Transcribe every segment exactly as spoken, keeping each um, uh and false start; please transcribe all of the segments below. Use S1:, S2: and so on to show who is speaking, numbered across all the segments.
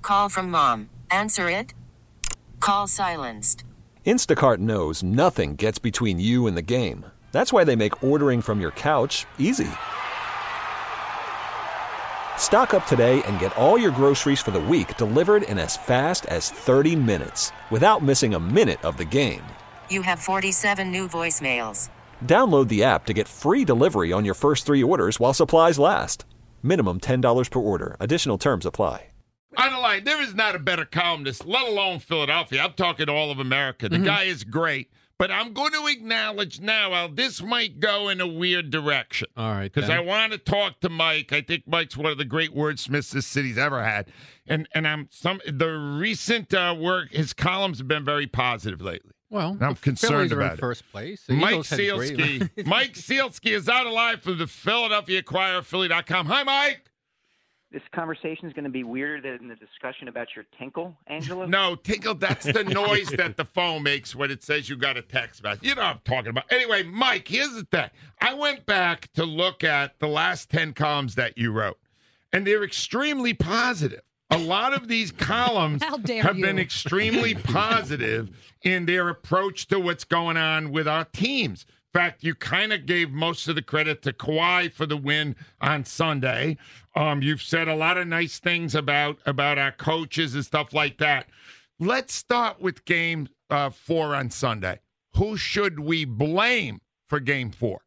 S1: Call from mom. Answer it. Call silenced.
S2: Instacart knows nothing gets between you and the game. That's why they make ordering from your couch easy. Stock up today and get all your groceries for the week delivered in as fast as thirty minutes without missing a minute of the game.
S1: You have forty-seven new voicemails.
S2: Download the app to get free delivery on your first three orders while supplies last. Minimum ten dollars per order. Additional terms apply.
S3: On the line, there is not a better columnist, let alone Philadelphia. I'm talking all of America. The mm-hmm. guy is great. But I'm going to acknowledge now, Al, this might go in a weird direction.
S4: All right.
S3: Because I want to talk to Mike. I think Mike's one of the great wordsmiths this city's ever had. And and I'm some the recent uh, work, his columns have been very positive lately.
S4: Well,
S3: I'm concerned
S4: Phillies are
S3: about
S4: in
S3: it.
S4: First place.
S3: The Mike Sealski. Mike Sealski is out alive for the Philadelphia Inquirer, Philly dot com. Hi, Mike.
S5: This conversation is going to be weirder than the discussion about your tinkle, Angelo?
S3: No, tinkle, that's the noise that the phone makes when it says you got a text message. You know what I'm talking about. Anyway, Mike, here's the thing. I went back to look at the last ten columns that you wrote, and they're extremely positive. A lot of these columns have
S6: you.
S3: been extremely positive in their approach to what's going on with our teams. In fact, you kind of gave most of the credit to Kawhi for the win on Sunday. Um, you've said a lot of nice things about, about our coaches and stuff like that. Let's start with game uh, four on Sunday. Who should we blame for game four?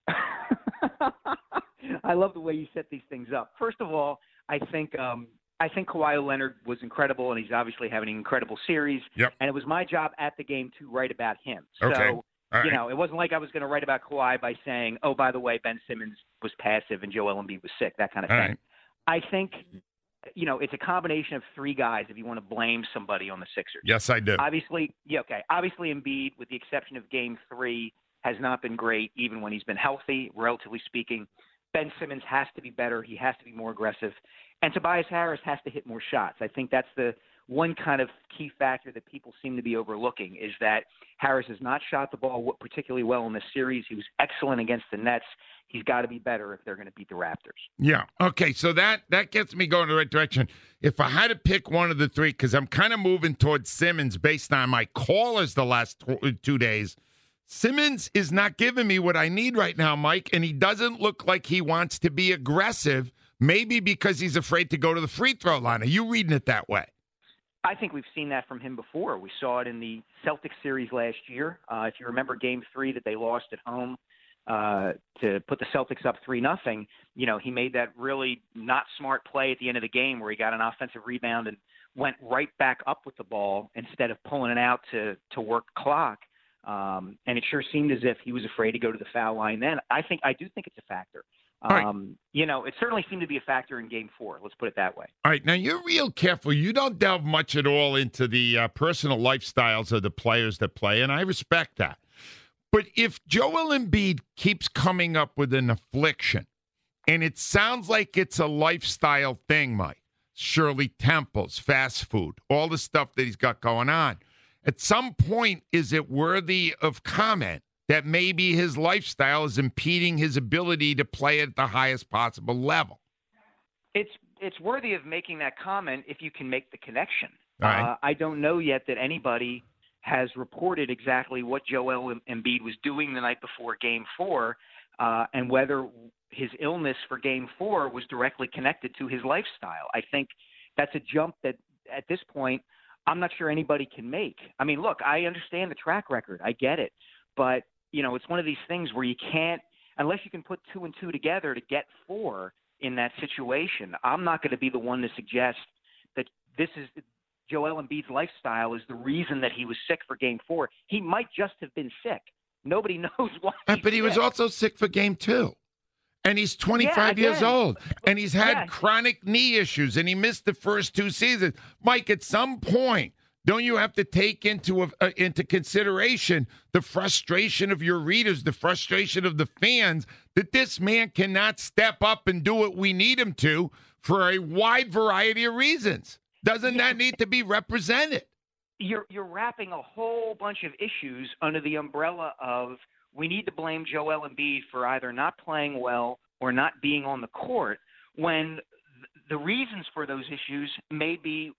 S5: I love the way you set these things up. First of all, I think um, I think Kawhi Leonard was incredible, and he's obviously having an incredible series.
S3: Yep.
S5: And it was my job at the game to write about him.
S3: Okay.
S5: So,
S3: All
S5: you
S3: right.
S5: know, it wasn't like I was going to write about Kawhi by saying, oh, by the way, Ben Simmons was passive and Joel Embiid was sick, that kind of
S3: All
S5: thing.
S3: right.
S5: I think, you know, it's a combination of three guys if you want to blame somebody on the Sixers.
S3: Yes, I do.
S5: Obviously, yeah, okay. Obviously, Embiid, with the exception of game three, has not been great, even when he's been healthy, relatively speaking. Ben Simmons has to be better. He has to be more aggressive. And Tobias Harris has to hit more shots. I think that's the one kind of key factor that people seem to be overlooking is that Harris has not shot the ball particularly well in this series. He was excellent against the Nets. He's got to be better if they're going to beat the Raptors.
S3: Yeah. Okay, so that, that gets me going in the right direction. If I had to pick one of the three, because I'm kind of moving towards Simmons based on my callers the last two days, Simmons is not giving me what I need right now, Mike, and he doesn't look like he wants to be aggressive, maybe because he's afraid to go to the free throw line. Are you reading it that way?
S5: I think we've seen that from him before. We saw it in the Celtics series last year. Uh, if you remember game three that they lost at home uh, to put the Celtics up three nothing, you know, he made that really not smart play at the end of the game where he got an offensive rebound and went right back up with the ball instead of pulling it out to, to work clock. Um, and it sure seemed as if he was afraid to go to the foul line then. I think I do think it's a factor. Um,
S3: right.
S5: You know, it certainly seemed to be a factor in game four. Let's put it that way.
S3: All right. Now, you're real careful. You don't delve much at all into the uh, personal lifestyles of the players that play, and I respect that. But if Joel Embiid keeps coming up with an affliction, and it sounds like it's a lifestyle thing, Mike, Shirley Temples, fast food, all the stuff that he's got going on, at some point, is it worthy of comment that maybe his lifestyle is impeding his ability to play at the highest possible level?
S5: It's it's worthy of making that comment if you can make the connection.
S3: All right.
S5: Uh, I don't know yet that anybody has reported exactly what Joel Embiid was doing the night before Game Four, uh, and whether his illness for Game Four was directly connected to his lifestyle. I think that's a jump that at this point I'm not sure anybody can make. I mean, look, I understand the track record. I get it. But, you know, it's one of these things where you can't, unless you can put two and two together to get four in that situation, I'm not going to be the one to suggest that this is Joel Embiid's lifestyle is the reason that he was sick for game four. He might just have been sick. Nobody knows why.
S3: But he
S5: sick.
S3: was also sick for game two. And he's twenty-five
S5: yeah,
S3: years old, and he's had
S5: yeah.
S3: chronic knee issues, and he missed the first two seasons. Mike, at some point, don't you have to take into a, uh, into consideration the frustration of your readers, the frustration of the fans, that this man cannot step up and do what we need him to for a wide variety of reasons? Doesn't that need to be represented?
S5: You're you're wrapping a whole bunch of issues under the umbrella of we need to blame Joel Embiid for either not playing well or not being on the court when th- the reasons for those issues may be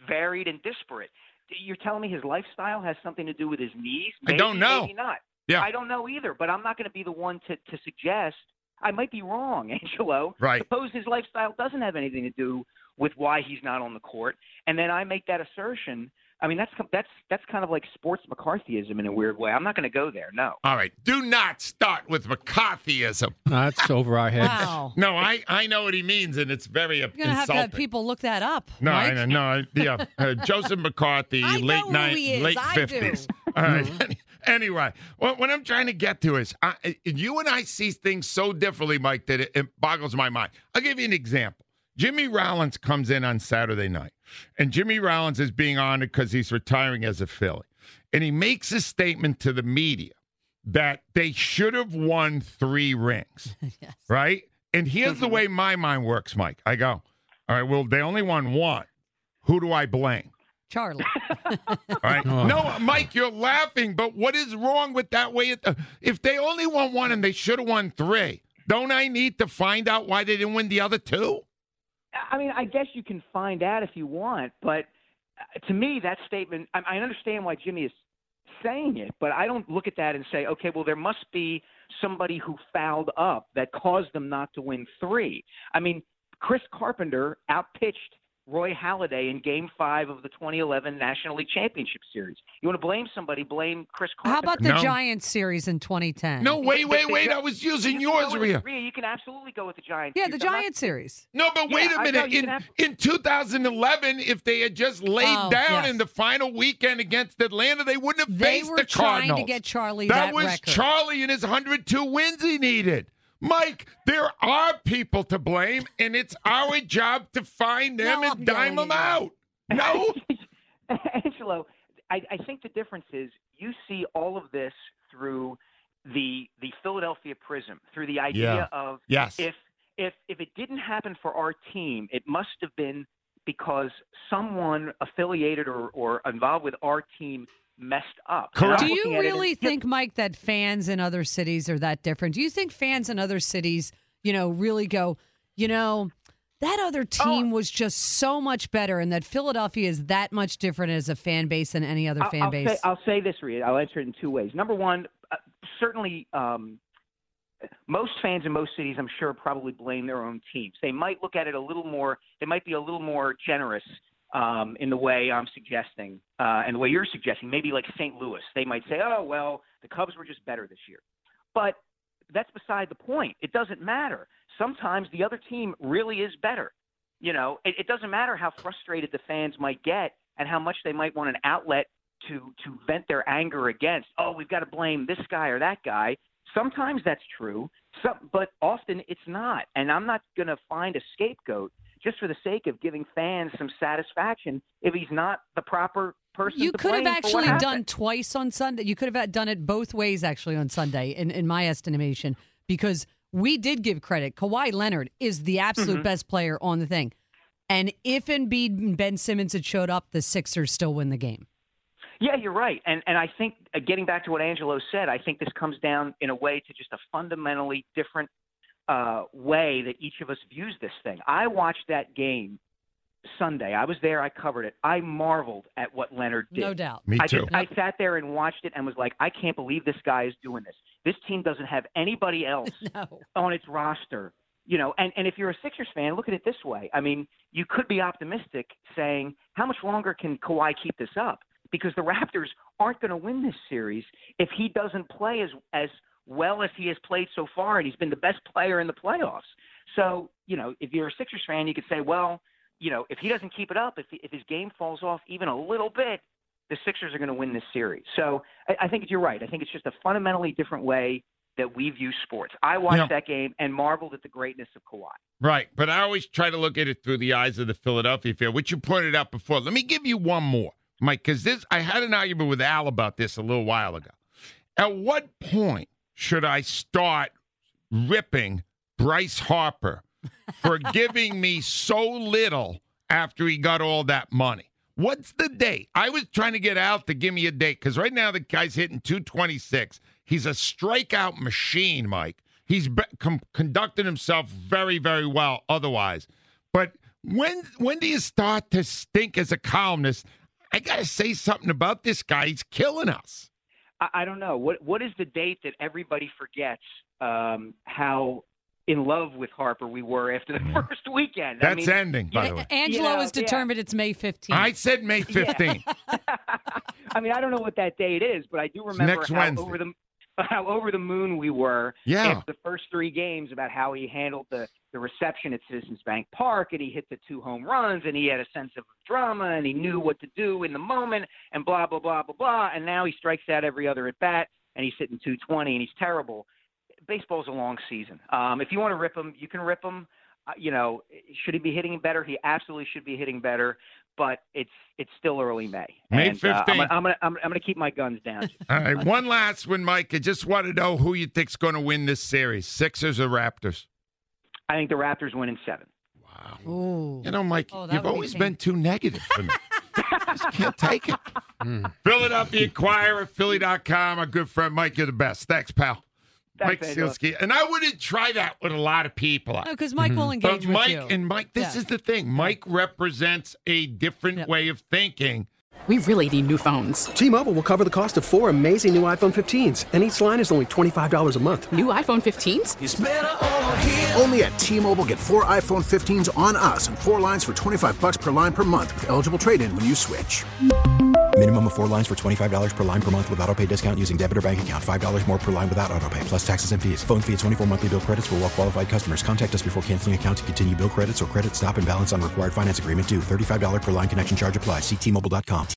S5: varied and disparate. You're telling me his lifestyle has something to do with his knees? Maybe,
S3: I don't know.
S5: Maybe not.
S3: Yeah.
S5: I don't know either, but I'm not going to be the one to, to suggest. I might be wrong, Angelo.
S3: Right.
S5: Suppose his lifestyle doesn't have anything to do with why he's not on the court, and then I make that assertion. I mean, that's that's that's kind of like sports McCarthyism in a weird way. I'm not going to go there. No.
S3: All right. Do not start with McCarthyism.
S4: That's over our heads.
S6: Wow.
S3: No, I, I know what he means, and it's very
S6: You're going to have to
S3: insulting.
S6: have people look that up.
S3: No,
S6: Mike.
S3: I know, no, I- yeah, uh, Joseph McCarthy,
S6: I know
S3: late
S6: who
S3: night,
S6: he is.
S3: late
S6: I do.
S3: fifties. All right. Anyway, what, what I'm trying to get to is, I, you and I see things so differently, Mike, that it, it boggles my mind. I'll give you an example. Jimmy Rollins comes in on Saturday night, and Jimmy Rollins is being honored because he's retiring as a Philly, and he makes a statement to the media that they should have won three rings,
S6: Yes.
S3: right? And here's the way my mind works, Mike. I go, all right, well, they only won one. Who do I blame?
S6: Charlie.
S3: All right. No, Mike, you're laughing, but what is wrong with that way? It- If they only won one and they should have won three, don't I need to find out why they didn't win the other two?
S5: I mean, I guess you can find out if you want, but uh, to me, that statement, I, I understand why Jimmy is saying it, but I don't look at that and say, okay, well, there must be somebody who fouled up that caused them not to win three. I mean, Chris Carpenter outpitched Roy Halladay in Game Five of the twenty eleven National League Championship Series. You want to blame somebody? Blame Chris Carpenter.
S6: How about the
S3: No.
S6: Giants series in twenty ten?
S3: No, wait, wait,
S5: The- the
S3: wait.
S5: Gi-
S3: I was using
S5: You can
S3: yours,
S5: go with-
S3: Rhea.
S5: Rhea, you can absolutely go with the Giants.
S6: Yeah,
S5: too.
S6: the
S5: I'm not-
S6: Giants series.
S3: No, but wait
S5: Yeah,
S3: a
S5: I know,
S3: minute.
S5: you
S3: In,
S5: can have-
S3: in two thousand eleven, if they had just laid
S6: Oh,
S3: down
S6: yes.
S3: in the final weekend against Atlanta, they wouldn't have
S6: They
S3: faced
S6: were
S3: the
S6: trying
S3: Cardinals.
S6: to get Charlie
S3: that
S6: that
S3: was
S6: record.
S3: Charlie and his one hundred two wins he needed. Mike, there are people to blame, and it's our job to find them
S6: No,
S3: and
S6: I'm
S3: dime
S6: yelling
S3: them
S6: at you.
S3: out. No?
S5: Angelo, I, I think the difference is you see all of this through the the Philadelphia prism, through the idea of
S3: Yes.
S5: if if if it didn't happen for our team, it must have been because someone affiliated or, or involved with our team messed up. And
S3: Correct.
S5: I'm
S6: Do
S5: looking
S6: you
S5: at it
S6: really
S5: as-
S6: think, Mike, that fans in other cities are that different? Do you think fans in other cities, you know, really go, you know, that other team was just so much better, and that Philadelphia is that much different as a fan base than any other
S5: I'll,
S6: fan
S5: I'll
S6: base?
S5: Say, I'll say this, Rhea. I'll answer it in two ways. Number one, uh, certainly um, most fans in most cities, I'm sure, probably blame their own teams. They might look at it a little more – they might be a little more generous um, in the way I'm suggesting uh, and the way you're suggesting. Maybe like Saint Louis. They might say, oh, well, the Cubs were just better this year. But that's beside the point. It doesn't matter. Sometimes the other team really is better. You know, it, it doesn't matter how frustrated the fans might get and how much they might want an outlet to to vent their anger against. Oh, we've got to blame this guy or that guy. Sometimes that's true, some, but often it's not. And I'm not going to find a scapegoat just for the sake of giving fans some satisfaction if he's not the proper person
S6: You
S5: to
S6: could have
S5: blame for what
S6: actually
S5: happened.
S6: done twice on Sunday. You could have done it both ways, actually, on Sunday, in, in my estimation, because we did give credit. Kawhi Leonard is the absolute
S5: Mm-hmm.
S6: best player on the thing. And if Embiid and Ben Simmons had showed up, the Sixers still win the game.
S5: Yeah, you're right. And and I think, uh, getting back to what Angelo said, I think this comes down in a way to just a fundamentally different uh, way that each of us views this thing. I watched that game Sunday. I was there. I covered it. I marveled at what Leonard did.
S6: No doubt.
S3: Me
S5: I
S3: too.
S5: just I sat there and watched it and was like, I can't believe this guy is doing this. This team doesn't have anybody else
S6: No.
S5: on its roster. You know, and, and if you're a Sixers fan, look at it this way. I mean, you could be optimistic saying, how much longer can Kawhi keep this up? Because the Raptors aren't going to win this series if he doesn't play as as well as he has played so far, and he's been the best player in the playoffs. So, you know, if you're a Sixers fan, you could say, well, you know, if he doesn't keep it up, if if his game falls off even a little bit, the Sixers are going to win this series. So I, I think you're right. I think it's just a fundamentally different way that we view sports. I watched
S3: Yeah.
S5: that game and marveled at the greatness of Kawhi.
S3: Right, but I always try to look at it through the eyes of the Philadelphia fan, which you pointed out before. Let me give you one more, Mike, because this I had an argument with Al about this a little while ago. At what point should I start ripping Bryce Harper for giving me so little after he got all that money? What's the date? I was trying to get Al to give me a date because right now the guy's hitting two twenty-six. He's a strikeout machine, Mike. He's be- com- conducted himself very, very well otherwise. But When when do you start to think as a columnist, I got to say something about this guy. He's killing us.
S5: I, I don't know. What What is the date that everybody forgets um, how in love with Harper we were after the yeah. first weekend?
S3: That's
S5: I mean,
S3: ending, by
S5: yeah,
S3: the way.
S6: Angelo
S5: you know,
S6: is determined
S5: yeah.
S6: it's May fifteenth.
S3: I said May fifteenth.
S5: Yeah. I mean, I don't know what that date is, but I do remember
S3: next
S5: how
S3: Wednesday.
S5: over the how over the moon we were
S3: yeah.
S5: after the first three games about how he handled the, the reception at Citizens Bank Park, and he hit the two home runs, and he had a sense of drama, and he knew what to do in the moment, and blah, blah, blah, blah, blah. And now he strikes out every other at bat, and he's hitting two twenty, and he's terrible. Baseball's a long season. Um, if you want to rip him, you can rip him. Uh, you know, should he be hitting better? He absolutely should be hitting better. But it's it's still early May.
S3: May
S5: and, uh,
S3: fifteenth.
S5: I'm, I'm, I'm, I'm going to keep my guns down.
S3: All right, one last one, Mike. I just want to know who you think's going to win this series, Sixers or Raptors?
S5: I think the Raptors win in seven.
S3: Wow.
S6: Ooh.
S3: You know, Mike,
S6: Oh, that
S3: you've
S6: would be
S3: always
S6: pain.
S3: been too negative for me. I just can't take it. Mm. Philadelphia Inquirer, Philly dot com. Our good friend Mike, you're the best. Thanks, pal. Mike
S5: Thanks,
S3: Sealski. And I wouldn't try that with a lot of people.
S6: No, because Mike will engage
S3: But
S6: with
S3: Mike
S6: you.
S3: and Mike, this
S6: Yeah.
S3: is the thing. Mike represents a different
S6: Yep.
S3: way of thinking.
S4: We really need new phones.
S7: T-Mobile will cover the cost of four amazing new iPhone fifteens, and each line is only twenty-five dollars a month.
S4: New iPhone fifteens?
S8: It's better over here. Only at T-Mobile, get four iPhone fifteens on us and four lines for twenty-five dollars per line per month with eligible trade-in when you switch.
S9: Minimum of four lines for twenty-five dollars per line per month with autopay discount using debit or bank account. five dollars more per line without autopay, plus taxes and fees. Phone fee at twenty-four monthly bill credits for well-qualified customers. Contact us before canceling account to continue bill credits or credit stop and balance on required finance agreement due. thirty-five dollars per line connection charge applies. See T Mobile dot com.